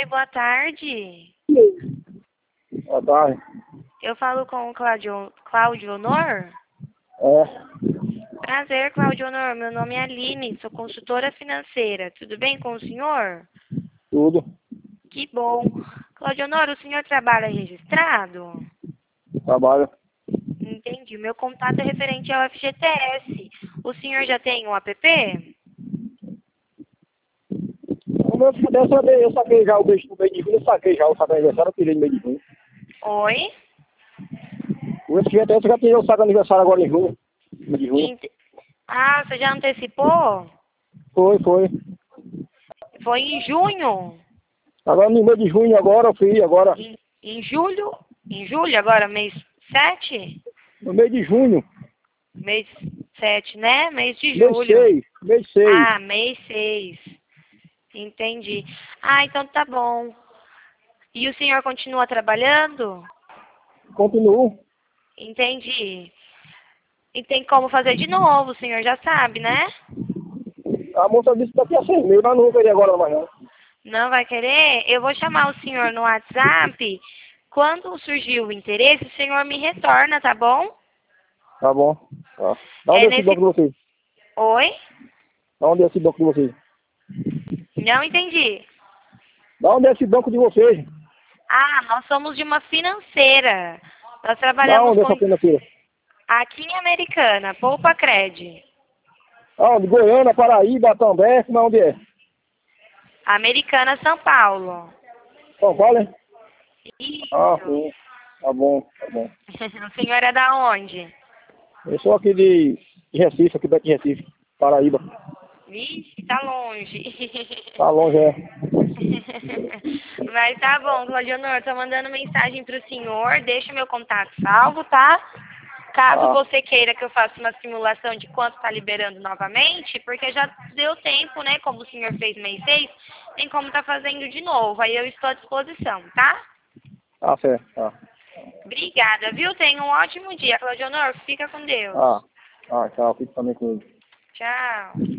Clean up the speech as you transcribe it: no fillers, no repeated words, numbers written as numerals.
Oi, boa tarde. Boa tarde. Eu falo com o Cláudio Honor? É, Prazer, Cláudio Honor. Meu nome é Aline, sou consultora financeira. Tudo bem com o senhor? tudo. Que bom. Cláudio Honor, o senhor trabalha registrado? Trabalho. Entendi. O meu contato é referente ao FGTS. O senhor já tem um app? O meu eu saquei já o mês no meio de junho, eu saquei já o saco aniversário, eu tirei no meio de junho. Oi? O FGTS eu já tirei o saco aniversário agora em junho. No meio de junho. Ah, você já antecipou? Foi. Foi em junho? Agora no meio de junho agora, eu fui agora. Em julho? Em julho agora, mês 7? No meio de junho. Mês 7, né? Mês de Mês julho. 6. Mês 6. Ah, mês 6. Entendi. Ah, então tá bom. E o senhor continua trabalhando? Continuo. Entendi. E tem como fazer de novo, o senhor já sabe, né? A moça disse que daqui a 6 meses, mas não vou querer agora mais não. Não vai querer? Eu vou chamar o senhor no WhatsApp. Quando surgir o interesse, o senhor me retorna, tá bom? Tá bom. Tá. Dá onde É é esse nesse... banco de vocês? Oi? Dá onde é esse banco de vocês? Não entendi. Dá onde é esse banco de vocês? Ah, nós somos de uma financeira. Nós Dá trabalhamos onde com... essa financeira? Aqui em Americana, Poupa Cred. Aonde? Goiânia, Paraíba, També, mas onde é? Americana, São Paulo. São Paulo, hein? Ah, Isso. sim. Tá bom, tá bom. O senhor é da onde? Eu sou aqui de Recife, aqui daqui de Recife, Paraíba. Vixe, tá longe. Tá longe, é. Mas tá bom, Claudionor, tô mandando mensagem pro senhor, deixa meu contato salvo, tá? Caso Ah, você queira que eu faça uma simulação de quanto tá liberando novamente, porque já deu tempo, né? Como o senhor fez mês 6, tem como tá fazendo de novo. Aí eu estou à disposição, tá? tá certo, tá. Obrigada, viu? Tenha um ótimo dia, Claudionor. Fica com Deus. Tchau, fico também com ele. Tchau.